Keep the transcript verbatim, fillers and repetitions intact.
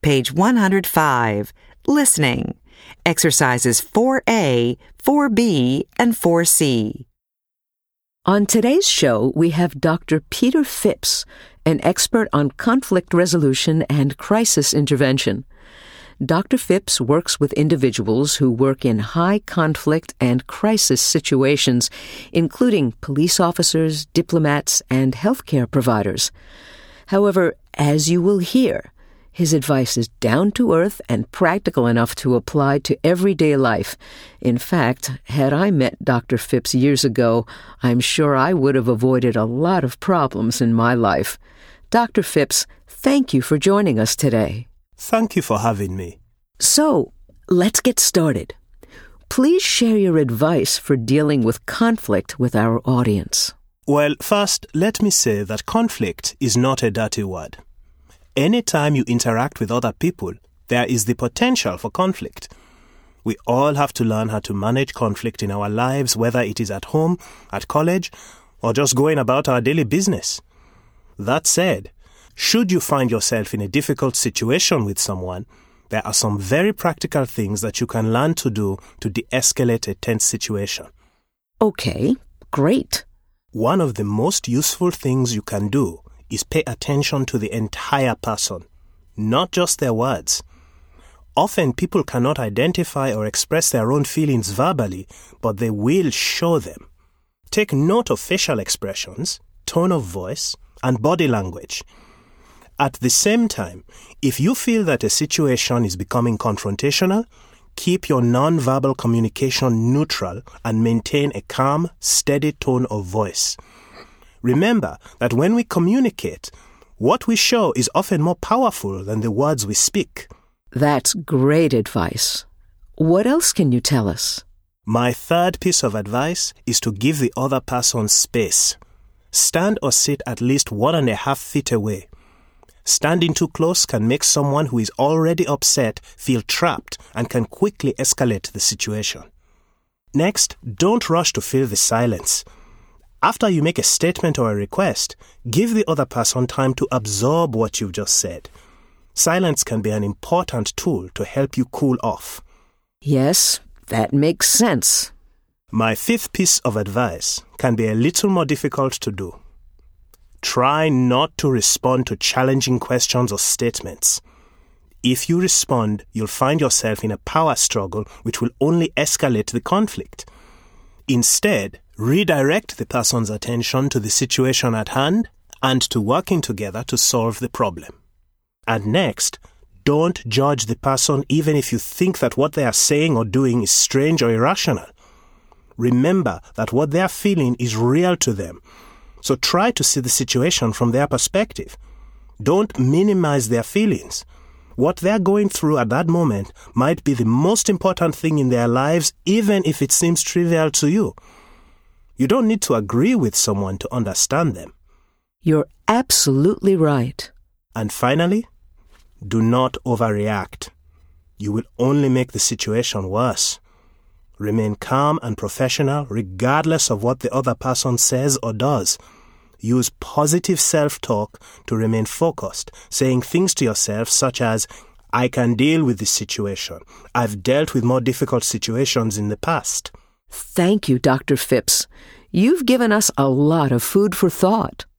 page one hundred five, Listening, exercises four A, four B, and four C. On today's show, we have Doctor Peter Phipps, an expert on conflict resolution and crisis intervention. Doctor Phipps works with individuals who work in high conflict and crisis situations, including police officers, diplomats, and healthcare providers. However, as you will hear, his advice is down-to-earth and practical enough to apply to everyday life. In fact, had I met Doctor Phipps years ago, I'm sure I would have avoided a lot of problems in my life. Doctor Phipps, thank you for joining us today. Thank you for having me. So, let's get started. Please share your advice for dealing with conflict with our audience. Well, first, let me say that conflict is not a dirty word. Anytime you interact with other people, there is the potential for conflict. We all have to learn how to manage conflict in our lives, whether it is at home, at college, or just going about our daily business. That said, should you find yourself in a difficult situation with someone, there are some very practical things that you can learn to do to de-escalate a tense situation. Okay, great. One of the most useful things you can do is pay attention to the entire person, not just their words. Often people cannot identify or express their own feelings verbally, but they will show them. Take note of facial expressions, tone of voice, and body language. At the same time, if you feel that a situation is becoming confrontational, keep your non-verbal communication neutral and maintain a calm, steady tone of voice. Remember that when we communicate, what we show is often more powerful than the words we speak. That's great advice. What else can you tell us? My third piece of advice is to give the other person space. Stand or sit at least one and a half feet away. Standing too close can make someone who is already upset feel trapped and can quickly escalate the situation. Next, don't rush to fill the silence. After you make a statement or a request, give the other person time to absorb what you've just said. Silence can be an important tool to help you cool off. Yes, that makes sense. My fifth piece of advice can be a little more difficult to do. Try not to respond to challenging questions or statements. If you respond, you'll find yourself in a power struggle which will only escalate the conflict. Instead, redirect the person's attention to the situation at hand and to working together to solve the problem. And next, don't judge the person even if you think that what they are saying or doing is strange or irrational. Remember that what they are feeling is real to them. So try to see the situation from their perspective. Don't minimize their feelings. What they're going through at that moment might be the most important thing in their lives, even if it seems trivial to you. You don't need to agree with someone to understand them. You're absolutely right. And finally, do not overreact. You will only make the situation worse. Remain calm and professional regardless of what the other person says or does. Use positive self-talk to remain focused, saying things to yourself such as, I can deal with this situation. I've dealt with more difficult situations in the past. Thank you, Doctor Phipps. You've given us a lot of food for thought.